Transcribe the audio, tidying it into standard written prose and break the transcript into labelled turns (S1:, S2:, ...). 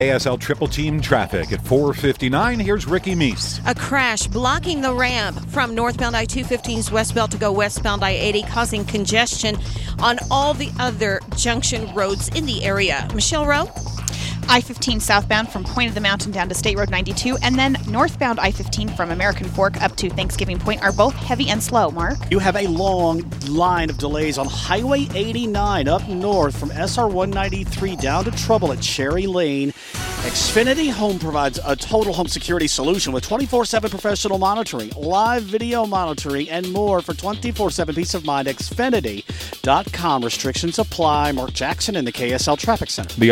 S1: ASL Triple Team traffic at 4:59. Here's Ricky Meese.
S2: A crash blocking the ramp from northbound I-215's westbound to go westbound I-80, causing congestion on all the other junction roads in the area. Michelle Rowe?
S3: I-15 southbound from Point of the Mountain down to State Road 92, and then northbound I-15 from American Fork up to Thanksgiving Point are both heavy and slow. Mark?
S4: You have a long line of delays on Highway 89 up north from SR 193 down to trouble at Cherry Lane. Xfinity Home provides a total home security solution with 24/7 professional monitoring, live video monitoring, and more for 24/7 peace of mind. Xfinity.com. Restrictions apply. Mark Jackson in the KSL Traffic Center.